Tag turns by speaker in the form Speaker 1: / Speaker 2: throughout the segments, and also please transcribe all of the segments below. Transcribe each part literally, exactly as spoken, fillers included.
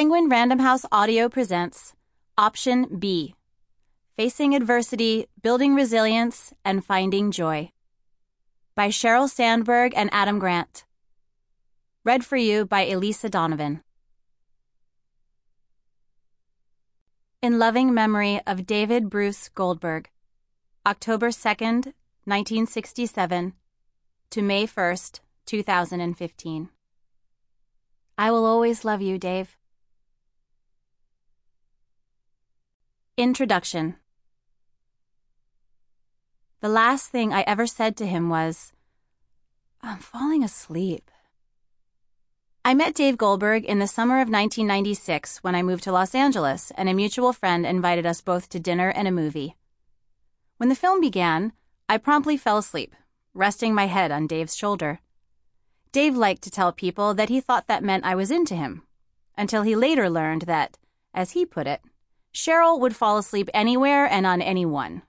Speaker 1: Penguin Random House Audio presents Option B, Facing Adversity, Building Resilience, and Finding Joy, by Sheryl Sandberg and Adam Grant. Read for you by Elisa Donovan. In loving memory of David Bruce Goldberg, October second, nineteen sixty-seven, to May first, two thousand fifteen. I will always love you, Dave. Introduction. The last thing I ever said to him was, "I'm falling asleep." I met Dave Goldberg in the summer of nineteen ninety-six when I moved to Los Angeles, and a mutual friend invited us both to dinner and a movie. When the film began, I promptly fell asleep, resting my head on Dave's shoulder. Dave liked to tell people that he thought that meant I was into him, until he later learned that, as he put it, Sheryl would fall asleep anywhere and on anyone.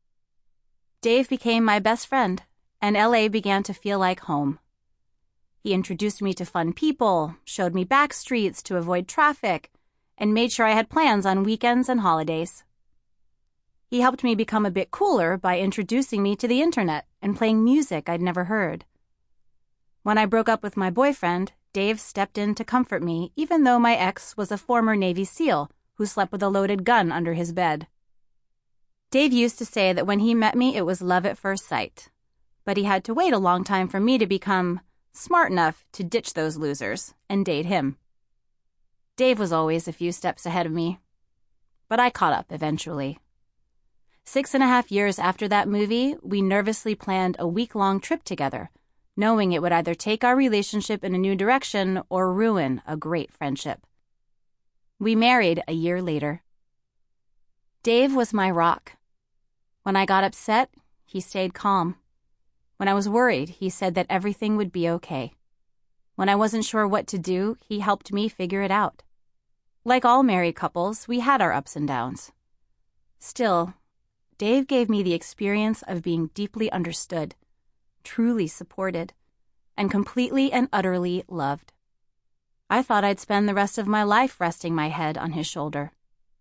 Speaker 1: Dave became my best friend, and L A began to feel like home. He introduced me to fun people, showed me back streets to avoid traffic, and made sure I had plans on weekends and holidays. He helped me become a bit cooler by introducing me to the internet and playing music I'd never heard. When I broke up with my boyfriend, Dave stepped in to comfort me, even though my ex was a former Navy SEAL who slept with a loaded gun under his bed. Dave used to say that when he met me, it was love at first sight, but he had to wait a long time for me to become smart enough to ditch those losers and date him. Dave was always a few steps ahead of me, but I caught up eventually. Six and a half years after that movie, we nervously planned a week-long trip together, knowing it would either take our relationship in a new direction or ruin a great friendship. We married a year later. Dave was my rock. When I got upset, he stayed calm. When I was worried, he said that everything would be okay. When I wasn't sure what to do, he helped me figure it out. Like all married couples, we had our ups and downs. Still, Dave gave me the experience of being deeply understood, truly supported, and completely and utterly loved. I thought I'd spend the rest of my life resting my head on his shoulder.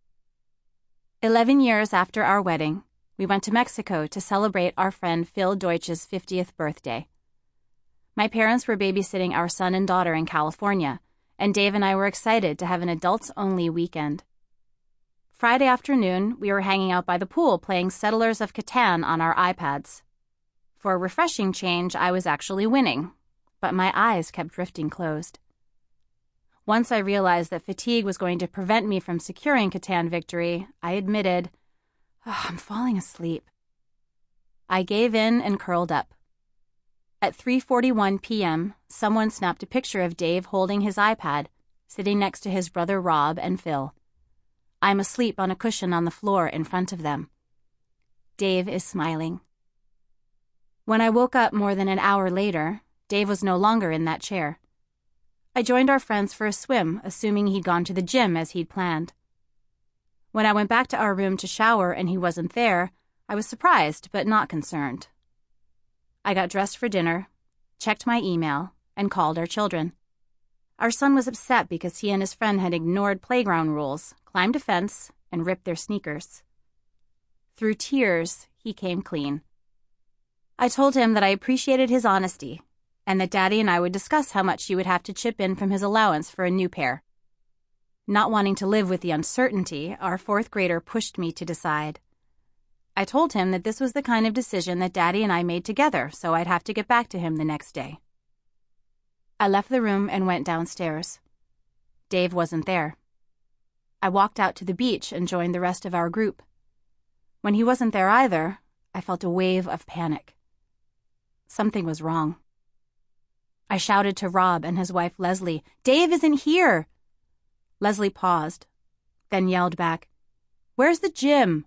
Speaker 1: Eleven years after our wedding, we went to Mexico to celebrate our friend Phil Deutsch's fiftieth birthday. My parents were babysitting our son and daughter in California, and Dave and I were excited to have an adults-only weekend. Friday afternoon, we were hanging out by the pool playing Settlers of Catan on our iPads. For a refreshing change, I was actually winning, but my eyes kept drifting closed. Once I realized that fatigue was going to prevent me from securing Catan victory, I admitted, oh, I'm falling asleep. I gave in and curled up. At three forty-one p.m., someone snapped a picture of Dave holding his iPad, sitting next to his brother Rob and Phil. I'm asleep on a cushion on the floor in front of them. Dave is smiling. When I woke up more than an hour later, Dave was no longer in that chair. I joined our friends for a swim, assuming he'd gone to the gym as he'd planned. When I went back to our room to shower and he wasn't there, I was surprised but not concerned. I got dressed for dinner, checked my email, and called our children. Our son was upset because he and his friend had ignored playground rules, climbed a fence, and ripped their sneakers. Through tears, he came clean. I told him that I appreciated his honesty, and that Daddy and I would discuss how much he would have to chip in from his allowance for a new pair. Not wanting to live with the uncertainty, our fourth grader pushed me to decide. I told him that this was the kind of decision that Daddy and I made together, so I'd have to get back to him the next day. I left the room and went downstairs. Dave wasn't there. I walked out to the beach and joined the rest of our group. When he wasn't there either, I felt a wave of panic. Something was wrong. I shouted to Rob and his wife Leslie, "Dave isn't here!" Leslie paused, then yelled back, "Where's the gym?"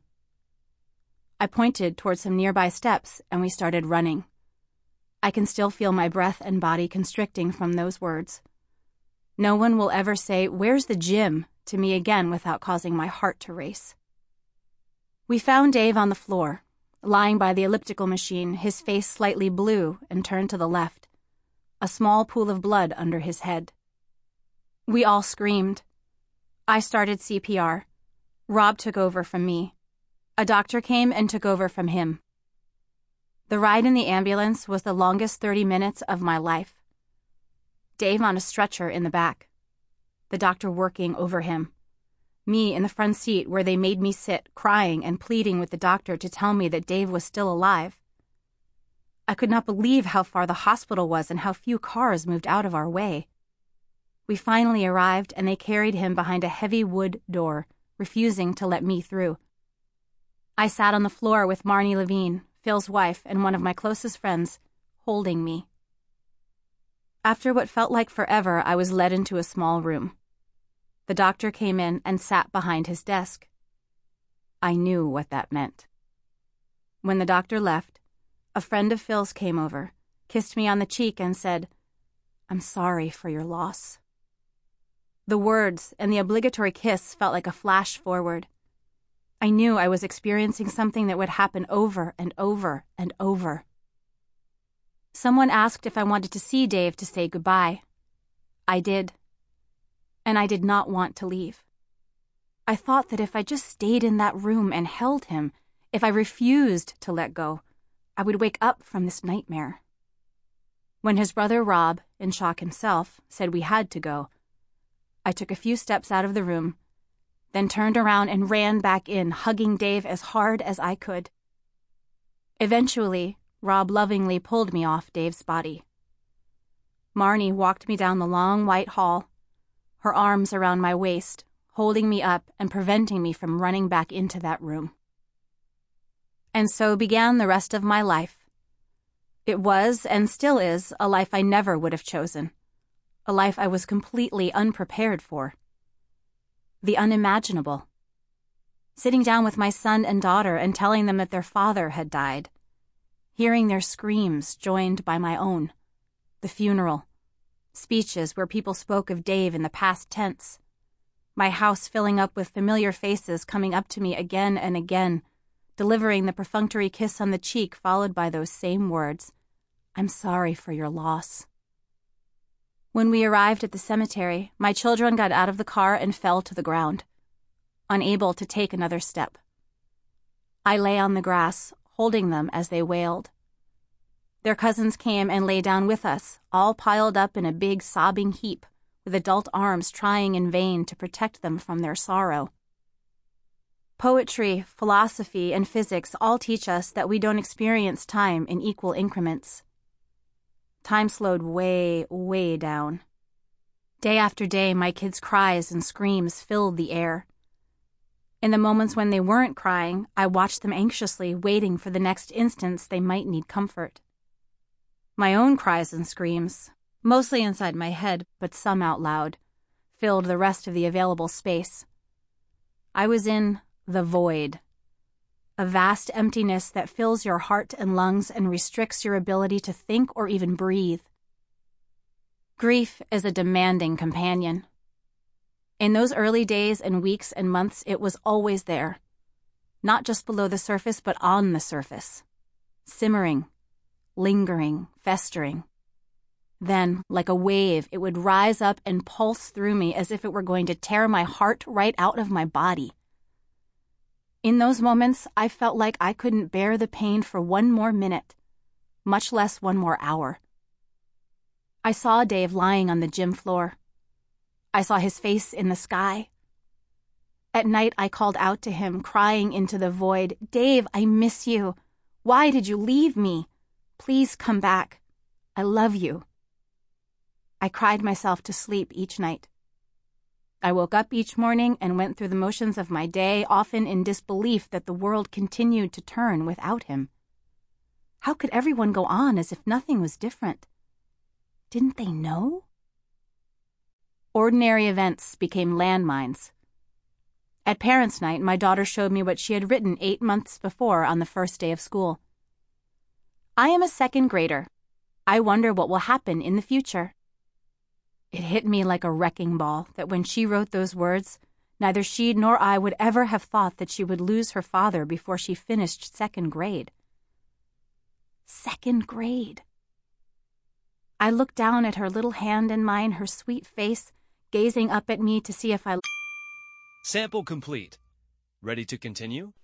Speaker 1: I pointed toward some nearby steps and we started running. I can still feel my breath and body constricting from those words. No one will ever say, "Where's the gym?" to me again without causing my heart to race. We found Dave on the floor, lying by the elliptical machine, his face slightly blue and turned to the left, a small pool of blood under his head. We all screamed. I started C P R. Rob took over from me. A doctor came and took over from him. The ride in the ambulance was the longest thirty minutes of my life. Dave on a stretcher in the back. The doctor working over him. Me in the front seat where they made me sit, crying and pleading with the doctor to tell me that Dave was still alive. I could not believe how far the hospital was and how few cars moved out of our way. We finally arrived and they carried him behind a heavy wood door, refusing to let me through. I sat on the floor with Marnie Levine, Phil's wife, and one of my closest friends, holding me. After what felt like forever, I was led into a small room. The doctor came in and sat behind his desk. I knew what that meant. When the doctor left, a friend of Phil's came over, kissed me on the cheek and said, "I'm sorry for your loss." The words and the obligatory kiss felt like a flash forward. I knew I was experiencing something that would happen over and over and over. Someone asked if I wanted to see Dave to say goodbye. I did. And I did not want to leave. I thought that if I just stayed in that room and held him, if I refused to let go, I would wake up from this nightmare. When his brother Rob, in shock himself, said we had to go, I took a few steps out of the room, then turned around and ran back in, hugging Dave as hard as I could. Eventually, Rob lovingly pulled me off Dave's body. Marnie walked me down the long white hall, her arms around my waist, holding me up and preventing me from running back into that room. And so began the rest of my life. It was, and still is, a life I never would have chosen. A life I was completely unprepared for. The unimaginable. Sitting down with my son and daughter and telling them that their father had died. Hearing their screams joined by my own. The funeral. Speeches where people spoke of Dave in the past tense. My house filling up with familiar faces coming up to me again and again, delivering the perfunctory kiss on the cheek followed by those same words, "I'm sorry for your loss." When we arrived at the cemetery, my children got out of the car and fell to the ground, unable to take another step. I lay on the grass, holding them as they wailed. Their cousins came and lay down with us, all piled up in a big sobbing heap, with adult arms trying in vain to protect them from their sorrow. Poetry, philosophy, and physics all teach us that we don't experience time in equal increments. Time slowed way, way down. Day after day, my kids' cries and screams filled the air. In the moments when they weren't crying, I watched them anxiously, waiting for the next instance they might need comfort. My own cries and screams, mostly inside my head, but some out loud, filled the rest of the available space. I was in the void. A vast emptiness that fills your heart and lungs and restricts your ability to think or even breathe. Grief is a demanding companion. In those early days and weeks and months, it was always there. Not just below the surface, but on the surface. Simmering, lingering, festering. Then, like a wave, it would rise up and pulse through me as if it were going to tear my heart right out of my body. In those moments, I felt like I couldn't bear the pain for one more minute, much less one more hour. I saw Dave lying on the gym floor. I saw his face in the sky. At night, I called out to him, crying into the void, "Dave, I miss you. Why did you leave me? Please come back. I love you." I cried myself to sleep each night. I woke up each morning and went through the motions of my day, often in disbelief that the world continued to turn without him. How could everyone go on as if nothing was different? Didn't they know? Ordinary events became landmines. At Parents' Night, my daughter showed me what she had written eight months before on the first day of school. "I am a second grader. I wonder what will happen in the future." It hit me like a wrecking ball that when she wrote those words, neither she nor I would ever have thought that she would lose her father before she finished second grade. Second grade. I looked down at her little hand in mine, her sweet face, gazing up at me to see if I...
Speaker 2: Sample complete. Ready to continue?